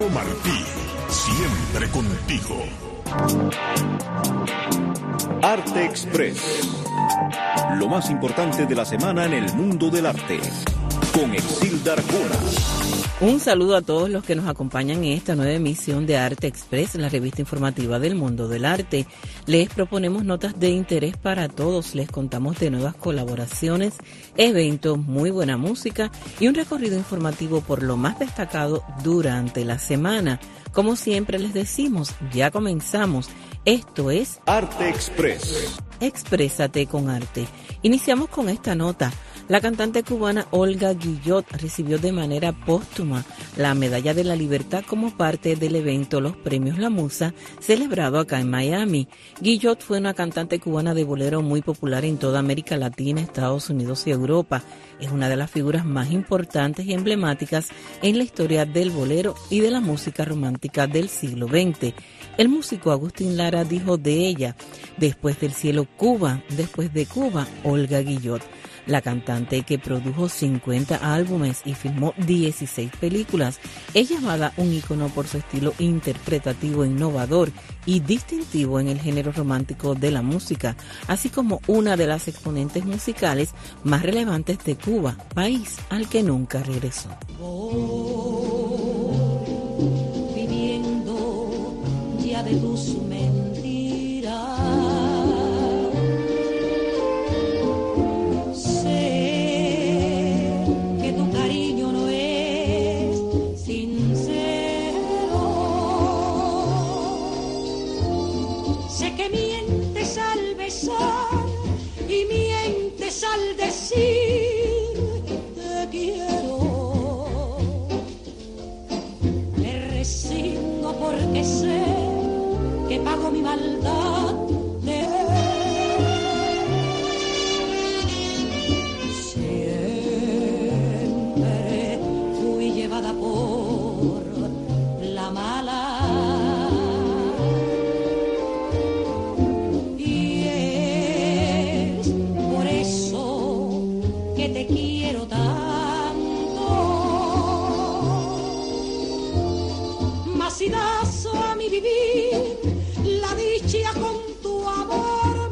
Martí, siempre contigo. Arte Express, lo más importante de la semana en el mundo del arte, con Exilda Arjona. Un saludo a todos los que nos acompañan en esta nueva emisión de Arte Express, la revista informativa del mundo del arte. Les proponemos notas de interés para todos, les contamos de nuevas colaboraciones, eventos, muy buena música y un recorrido informativo por lo más destacado durante la semana. Como siempre les decimos, ya comenzamos. Esto es Arte Express. Exprésate con arte. Iniciamos con esta nota. La cantante cubana Olga Guillot recibió de manera póstuma la Medalla de la Libertad como parte del evento Los Premios La Musa, celebrado acá en Miami. Guillot fue una cantante cubana de bolero muy popular en toda América Latina, Estados Unidos y Europa. Es una de las figuras más importantes y emblemáticas en la historia del bolero y de la música romántica del siglo XX. El músico Agustín Lara dijo de ella: después del cielo Cuba, después de Cuba, Olga Guillot. La cantante, que produjo 50 álbumes y filmó 16 películas, es llamada un ícono por su estilo interpretativo innovador y distintivo en el género romántico de la música, así como una de las exponentes musicales más relevantes de Cuba, país al que nunca regresó. Viviendo ya de tus mentiras, y mientes al decir te quiero. Me resigno porque sé que pago mi maldad de siempre fui llevada por la mala. Te quiero tanto, mas si das a mi vivir la dicha con tu amor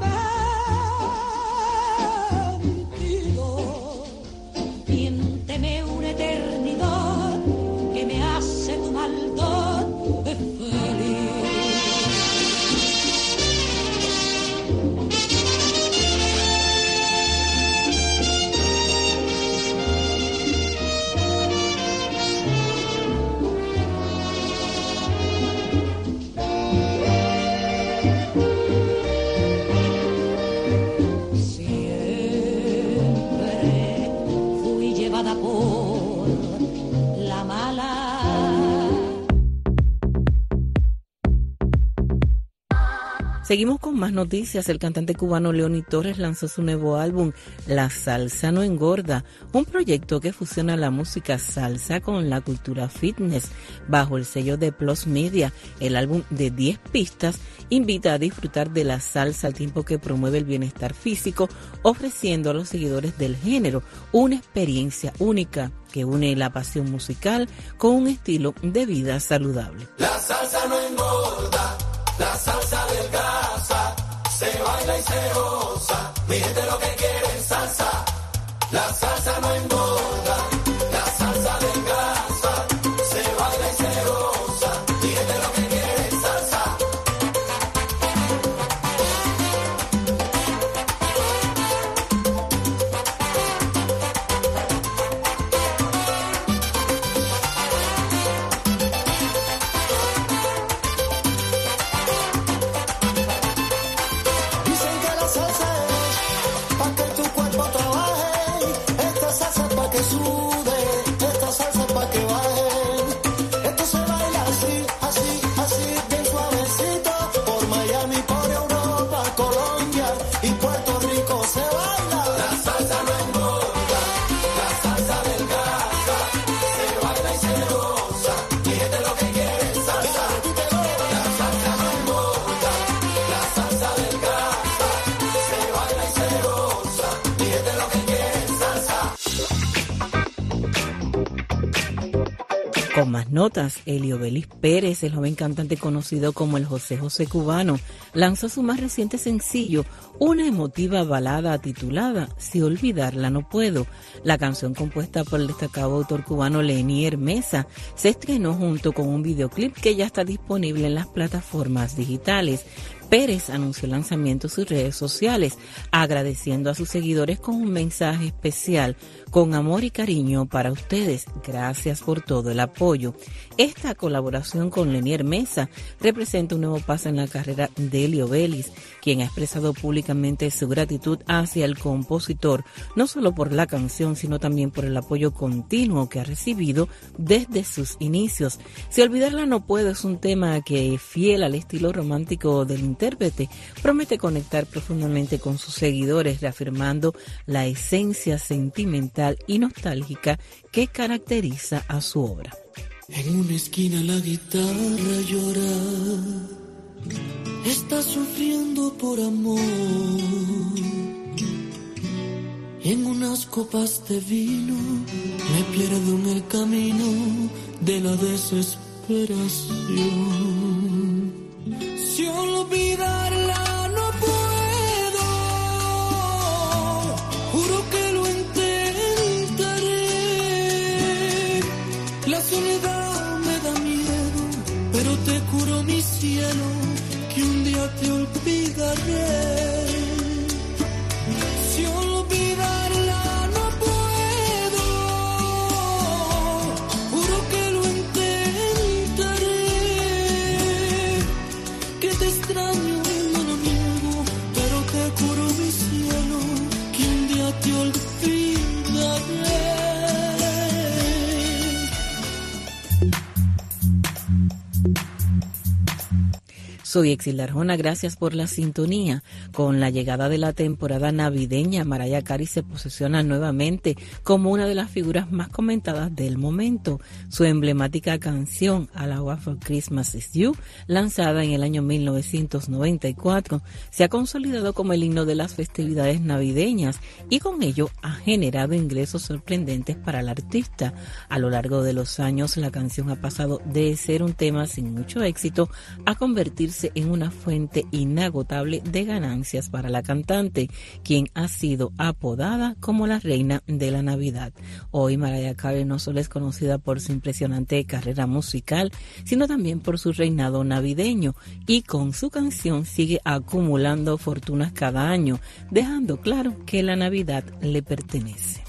mentido, miénteme una eternidad que me hace tu maldad feliz. Seguimos con más noticias. El cantante cubano Leoni Torres lanzó su nuevo álbum, La Salsa No Engorda, un proyecto que fusiona la música salsa con la cultura fitness. Bajo el sello de Plus Media, el álbum de 10 pistas invita a disfrutar de la salsa al tiempo que promueve el bienestar físico, ofreciendo a los seguidores del género una experiencia única que une la pasión musical con un estilo de vida saludable. La salsa no engorda, la salsa adelgaza, se baila y se goza, mi gente lo que quiere es salsa. La salsa no engorda, la salsa adelgaza, se baila y se goza, mi gente lo que quiere es salsa. Pa' que tu cuerpo trabaje, esta salsa es pa' que suba. notas, Eliobelis Pérez, el joven cantante conocido como el José José cubano, lanzó su más reciente sencillo, una emotiva balada titulada Si olvidarla no puedo. La canción, compuesta por el destacado autor cubano Lenier Mesa, se estrenó junto con un videoclip que ya está disponible en las plataformas digitales. Pérez anunció el lanzamiento en sus redes sociales, agradeciendo a sus seguidores con un mensaje especial, con amor y cariño para ustedes. Gracias por todo el apoyo. Esta colaboración con Lenier Mesa representa un nuevo paso en la carrera de Eliobelis, quien ha expresado públicamente su gratitud hacia el compositor, no solo por la canción, sino también por el apoyo continuo que ha recibido desde sus inicios. Si olvidarla no puedo es un tema que, fiel al estilo romántico del intérprete, promete conectar profundamente con sus seguidores, reafirmando la esencia sentimental y nostálgica que caracteriza a su obra. En una esquina la guitarra llora, está sufriendo por amor. En unas copas de vino me pierdo en el camino de la desesperación. Si olvidarla no puedo, juro que lo intentaré. La soledad me da miedo, pero te juro mi cielo que un día te olvidaré. Si olvidarla no puedo, juro que lo intentaré. Que te extraño, no lo niego, pero te juro mi cielo que un día te olvidaré. Soy Exilda Arjona, gracias por la sintonía. Con la llegada de la temporada navideña, Mariah Carey se posiciona nuevamente como una de las figuras más comentadas del momento. Su emblemática canción All I Want for Christmas Is You, lanzada en el año 1994, se ha consolidado como el himno de las festividades navideñas y con ello ha generado ingresos sorprendentes para el artista. A lo largo de los años, la canción ha pasado de ser un tema sin mucho éxito a convertirse en una fuente inagotable de ganancias para la cantante, quien ha sido apodada como la reina de la Navidad. Hoy Mariah Carey no solo es conocida por su impresionante carrera musical, sino también por su reinado navideño, y con su canción sigue acumulando fortunas cada año, dejando claro que la Navidad le pertenece.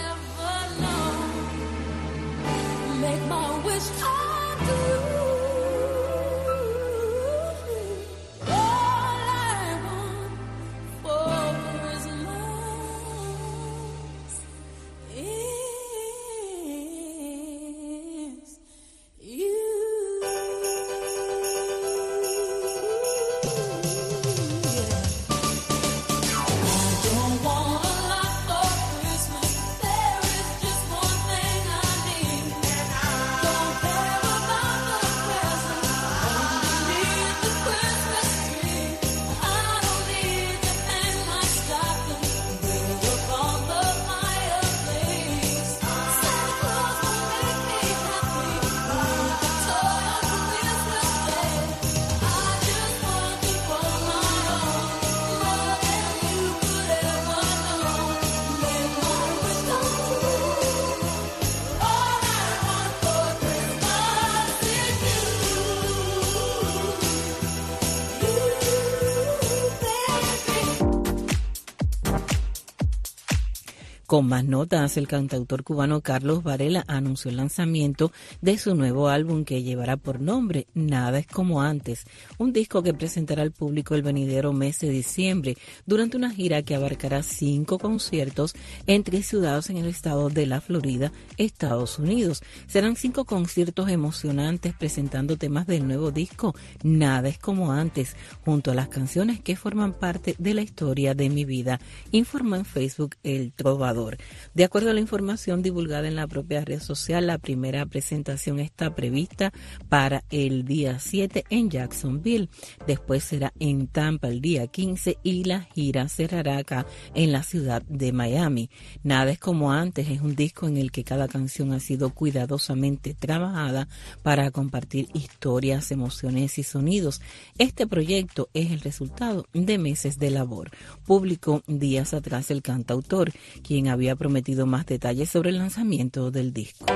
Make my wish come true. Con más notas, el cantautor cubano Carlos Varela anunció el lanzamiento de su nuevo álbum que llevará por nombre Nada es como antes, un disco que presentará al público el venidero mes de diciembre durante una gira que abarcará 5 conciertos en 3 ciudades en el estado de la Florida, Estados Unidos. Serán 5 conciertos emocionantes presentando temas del nuevo disco Nada es como antes, junto a las canciones que forman parte de la historia de mi vida, informó en Facebook El Trovador. De acuerdo a la información divulgada en la propia red social, la primera presentación está prevista para el día 7 en Jacksonville, después será en Tampa el día 15 y la gira cerrará acá en la ciudad de Miami. Nada es como antes es un disco en el que cada canción ha sido cuidadosamente trabajada para compartir historias, emociones y sonidos. Este proyecto es el resultado de meses de labor, publicó días atrás el cantautor, quien había prometido más detalles sobre el lanzamiento del disco.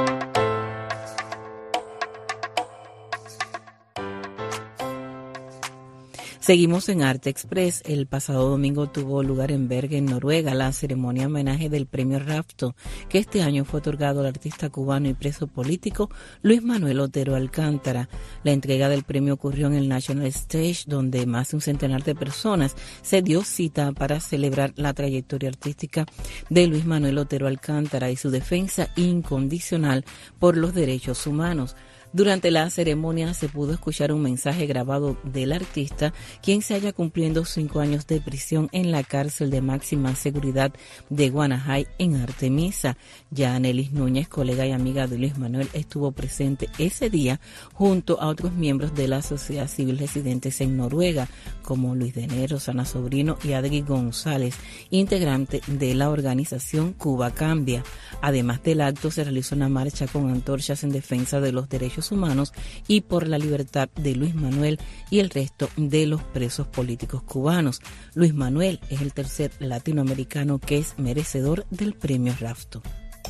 Seguimos en Arte Express. El pasado domingo tuvo lugar en Bergen, Noruega, la ceremonia homenaje del premio Rafto, que este año fue otorgado al artista cubano y preso político Luis Manuel Otero Alcántara. La entrega del premio ocurrió en el National Stage, donde más de un centenar de personas se dio cita para celebrar la trayectoria artística de Luis Manuel Otero Alcántara y su defensa incondicional por los derechos humanos. Durante la ceremonia se pudo escuchar un mensaje grabado del artista, quien se halla cumpliendo 5 años de prisión en la cárcel de máxima seguridad de Guanajay en Artemisa. Yanelis Núñez, colega y amiga de Luis Manuel, estuvo presente ese día junto a otros miembros de la sociedad civil residentes en Noruega, como Luis Denero, Sana Sobrino y Adri González, integrante de la organización Cuba Cambia. Además del acto, se realizó una marcha con antorchas en defensa de los derechos humanos y por la libertad de Luis Manuel y el resto de los presos políticos cubanos. Luis Manuel es el tercer latinoamericano que es merecedor del premio Rafto.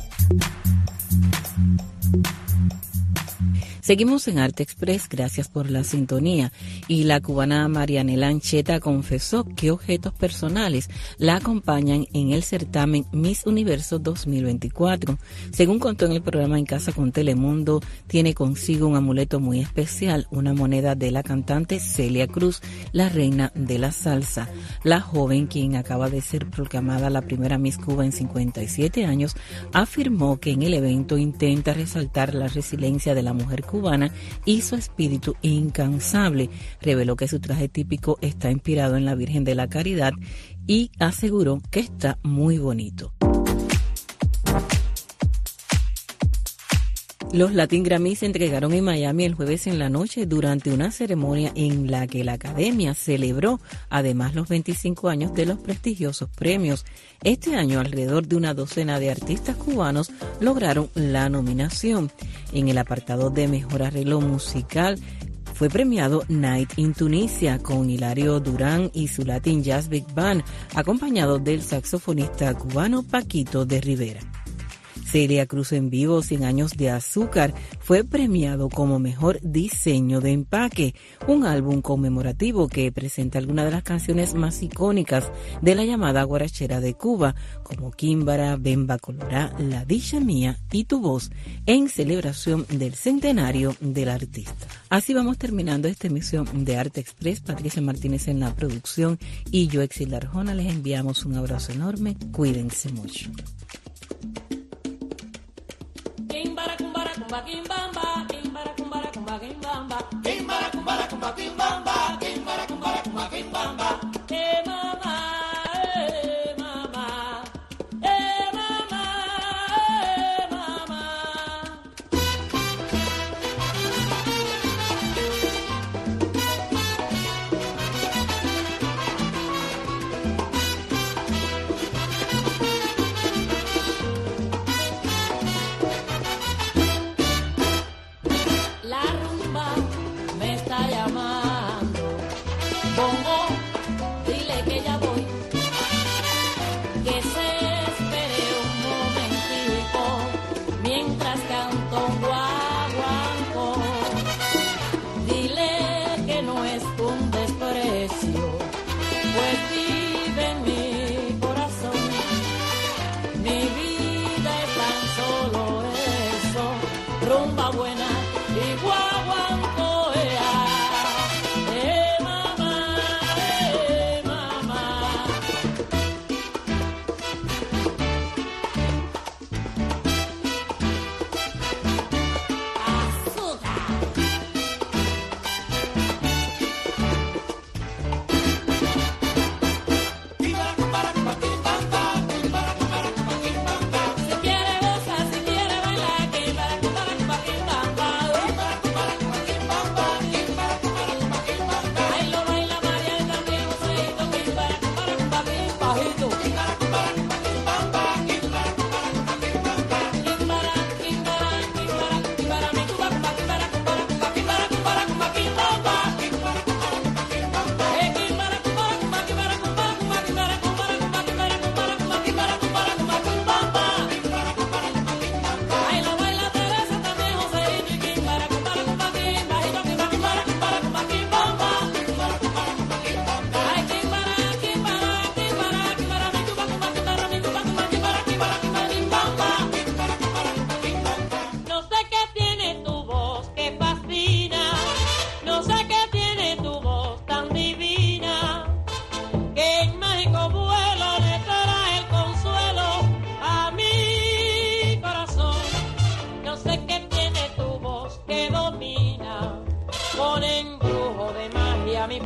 Seguimos en Arte Express, gracias por la sintonía. Y la cubana Marianela Ancheta confesó que objetos personales la acompañan en el certamen Miss Universo 2024. Según contó en el programa En Casa con Telemundo, tiene consigo un amuleto muy especial, una moneda de la cantante Celia Cruz, la reina de la salsa. La joven, quien acaba de ser proclamada la primera Miss Cuba en 57 años, afirmó que en el evento intenta resaltar la resiliencia de la mujer cubana y su espíritu incansable. Reveló que su traje típico está inspirado en la Virgen de la Caridad y aseguró que está muy bonito. Los Latin Grammy se entregaron en Miami el jueves en la noche durante una ceremonia en la que la Academia celebró además los 25 años de los prestigiosos premios. Este año alrededor de una docena de artistas cubanos lograron la nominación. En el apartado de Mejor Arreglo Musical fue premiado Night in Tunisia con Hilario Durán y su Latin Jazz Big Band, acompañado del saxofonista cubano Paquito de Rivera. Celia Cruz en vivo, 100 años de azúcar, fue premiado como mejor diseño de empaque, un álbum conmemorativo que presenta algunas de las canciones más icónicas de la llamada guarachera de Cuba, como Químbara, Bemba Colorá, La Dicha Mía y Tu Voz, en celebración del centenario del artista. Así vamos terminando esta emisión de Arte Express. Patricia Martínez en la producción y yo, Exilda Arjona, les enviamos un abrazo enorme. Cuídense mucho. Kimbara kumbara kumba kimbamba, kimbara kumbara kumba kimbamba, kimbara kumbara kumba kimbamba, kimbara kumbara kumba kimbamba. Mama, mama, mama, mama. La rumba me está llamando, bongo,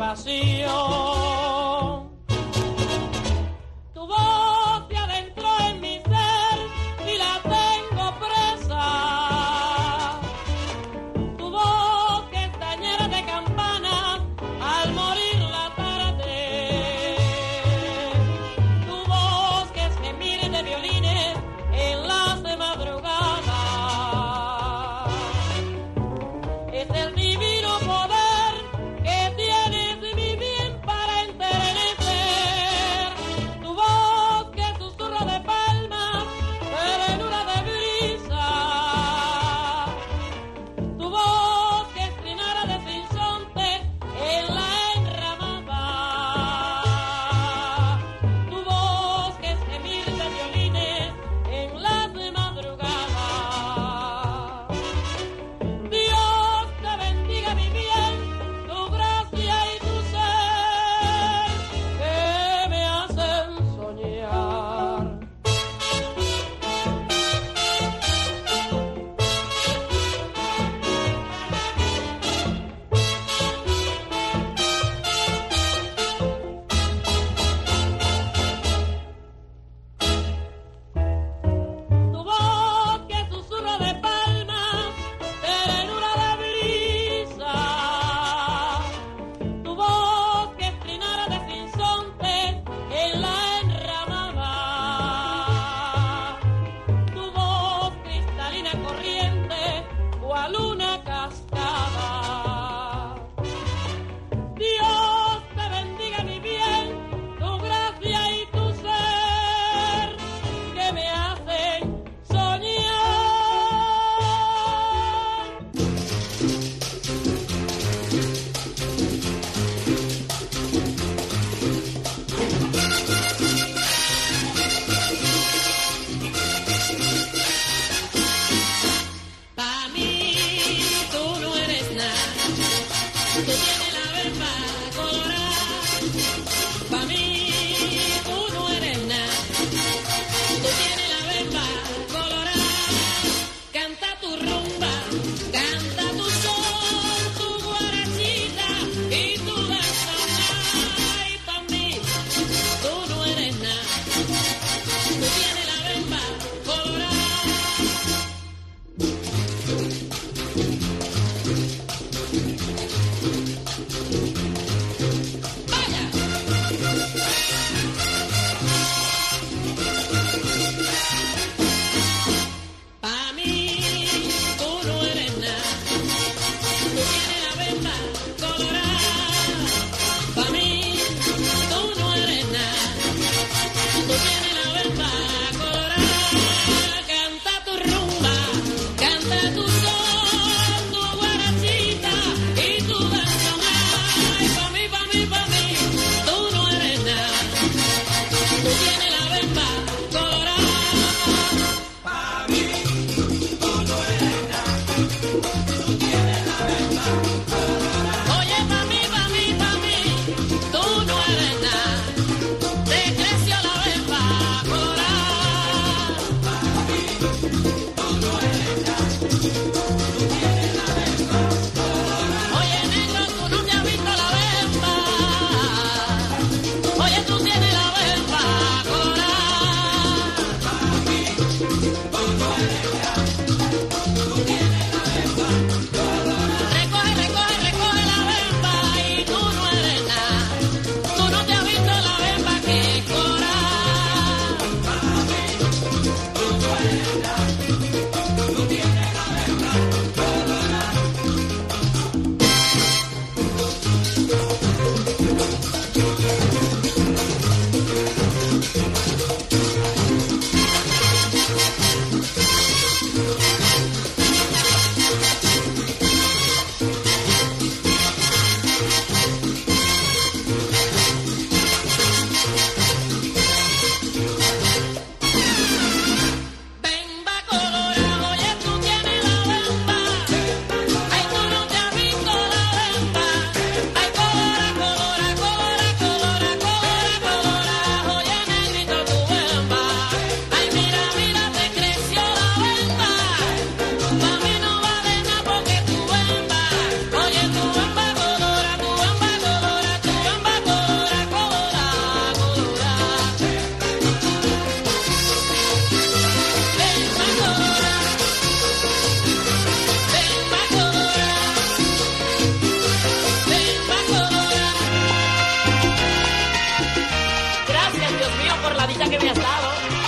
pasión. Tu voz se adentró en mi ser y la tengo presa. Tu voz que está llena de campanas al morir la tarde. Tu voz que es gemir de violines en las de madrugada. Es el divino poder que tienes mi bien para enterar. Dios mío, por la dicha que me has dado.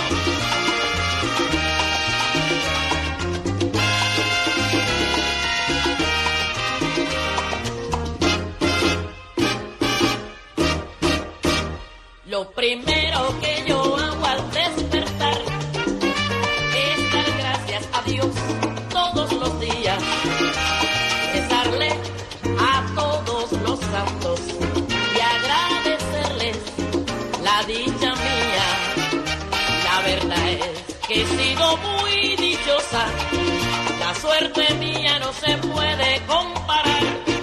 Lo primero que yo hago al despertar es dar gracias a Dios todos los días, rezarle a todos los santos y agradecerles la dicha mía. La verdad es que he sido muy dichosa, la suerte mía no se puede comparar.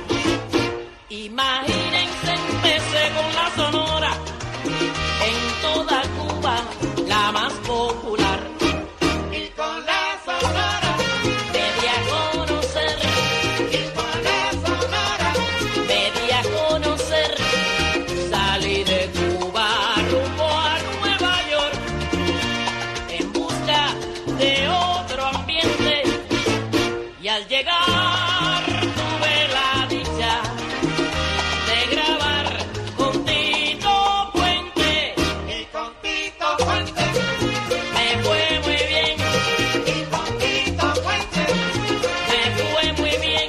Imagínense, empecé con la Sonora, en toda Cuba la más popular. Y con la Sonora me di a conocer. Y con la Sonora me di a conocer. Salí de Cuba rumbo a Nueva York en busca de otro ambiente. Y al llegar tuve la dicha de grabar con Tito Puente. Y con Tito Puente me fue muy bien. Y con Tito Puente me fue muy bien.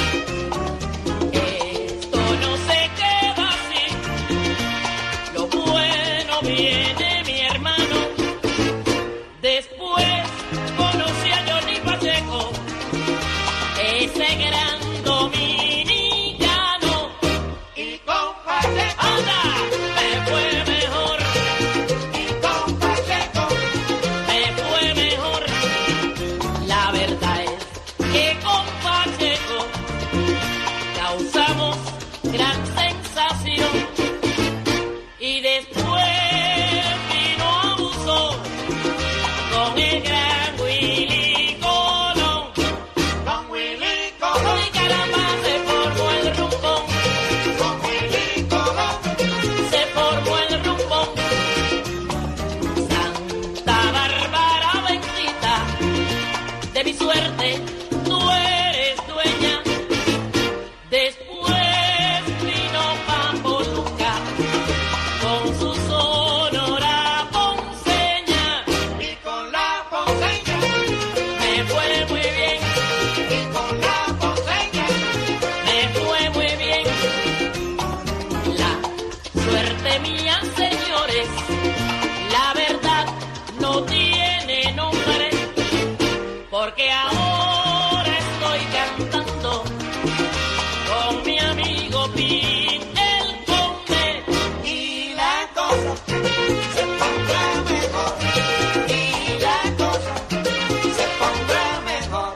Esto no se queda así, lo bueno viene, mi hermano. Después conocí a Johnny Pacheco, ese gran dominicano. Y con Pacheco, anda, me fue mejor. Y con Pacheco me fue mejor. La verdad es que con Pacheco causamos gran sensación. Y después vino Abuso con el gran Willy Colón. Con Willy Colón. Y caramba, se formó el rumbón. Con Willy Colón se formó el rumbón. Santa Bárbara bendita, de mi suerte tú eres dueña. Después vino Papo Luca con su sonora ponceña. Y con la ponceña me fue muy bien. Y con la ponceña me fue muy bien. La suerte mía, señores, la verdad no tiene nombre, porque ahora estoy cantando con mi amigo Pin el Conde. Y la cosa se pondrá mejor. Y la cosa se pondrá mejor.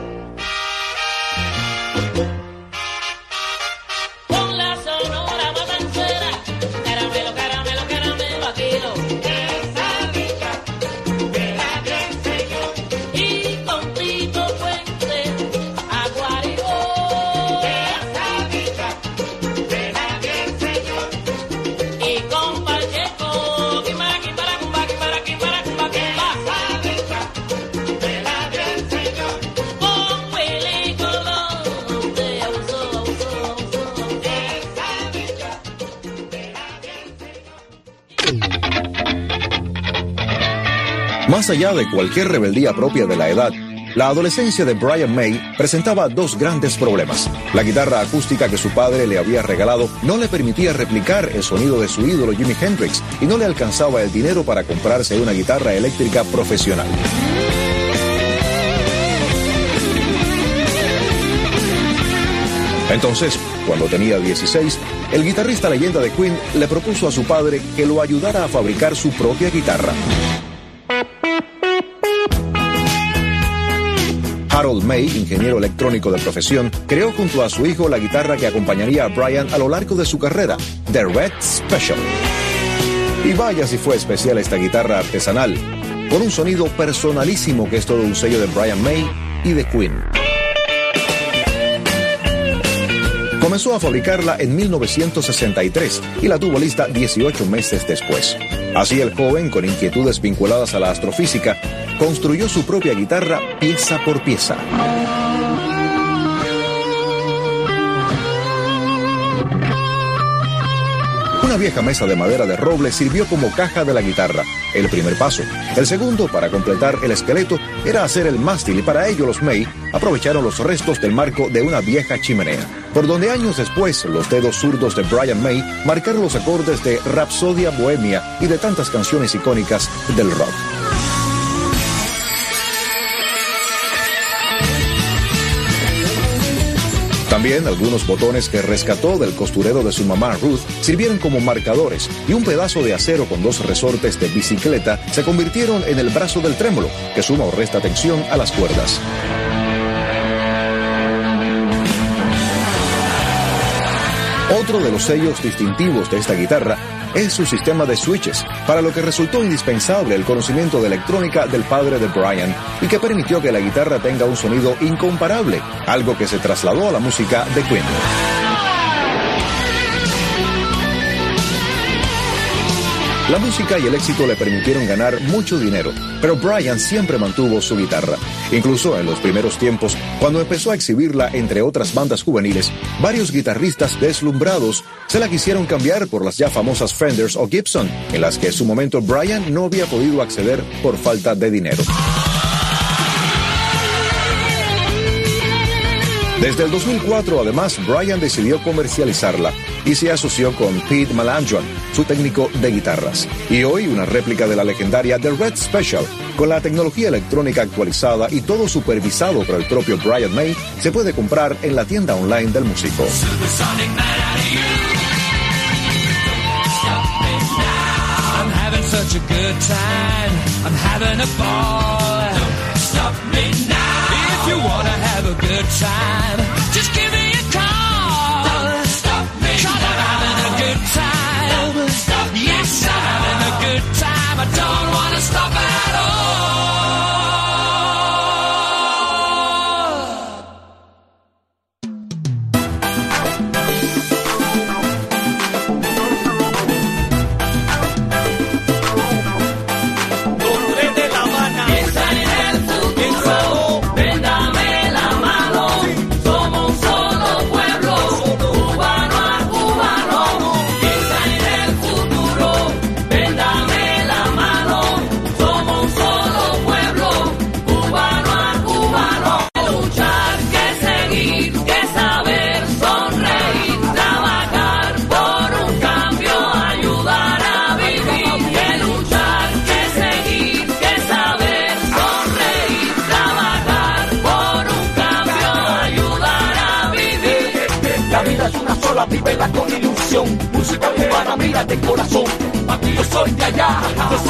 Con la Sonora Matancera, caramelo, caramelo, caramelo, aquilo. Esa dicha de la bien, señor. Y con Tito Puente, Aguaribó. Esa dicha de la bien, señor. Y con Pacheco, quimbara, quimbara, cumba, quimbara, quimbara, cumba, cumba. Esa dicha de la bien, señor. Con Willy Colón, de Abuso, Abuso, Abuso. Esa dicha de la bien, señor. Más allá de cualquier rebeldía propia de la edad, la adolescencia de Brian May presentaba dos grandes problemas. La guitarra acústica que su padre le había regalado no le permitía replicar el sonido de su ídolo Jimi Hendrix y no le alcanzaba el dinero para comprarse una guitarra eléctrica profesional. Entonces, cuando tenía 16, el guitarrista leyenda de Queen le propuso a su padre que lo ayudara a fabricar su propia guitarra. Harold May, ingeniero electrónico de profesión, creó junto a su hijo la guitarra que acompañaría a Brian a lo largo de su carrera, The Red Special. Y vaya si fue especial esta guitarra artesanal, con un sonido personalísimo que es todo un sello de Brian May y de Queen. Comenzó a fabricarla en 1963 y la tuvo lista 18 meses después. Así el joven, con inquietudes vinculadas a la astrofísica, construyó su propia guitarra pieza por pieza. Una vieja mesa de madera de roble sirvió como caja de la guitarra, el primer paso. El segundo, para completar el esqueleto, era hacer el mástil y para ello los May aprovecharon los restos del marco de una vieja chimenea, por donde años después los dedos zurdos de Brian May marcaron los acordes de Rapsodia Bohemia y de tantas canciones icónicas del rock. También algunos botones que rescató del costurero de su mamá Ruth sirvieron como marcadores y un pedazo de acero con 2 resortes de bicicleta se convirtieron en el brazo del trémolo, que suma o resta tensión a las cuerdas. Otro de los sellos distintivos de esta guitarra es su sistema de switches, para lo que resultó indispensable el conocimiento de electrónica del padre de Brian y que permitió que la guitarra tenga un sonido incomparable, algo que se trasladó a la música de Queen. La música y el éxito le permitieron ganar mucho dinero, pero Brian siempre mantuvo su guitarra. Incluso en los primeros tiempos, cuando empezó a exhibirla entre otras bandas juveniles, varios guitarristas deslumbrados se la quisieron cambiar por las ya famosas Fenders o Gibson, en las que en su momento Brian no había podido acceder por falta de dinero. Desde el 2004, además, Brian decidió comercializarla y se asoció con Pete Melandron, su técnico de guitarras. Y hoy, una réplica de la legendaria The Red Special, con la tecnología electrónica actualizada y todo supervisado por el propio Brian May, se puede comprar en la tienda online del músico. You wanna have a good time, just give me a call. Don't stop me. 'Cause I'm having a good time. Don't stop me. Yes, I'm having a good time. I don't wanna stop at all. Vívela con ilusión, música cubana, mira de corazón, aquí yo soy de allá.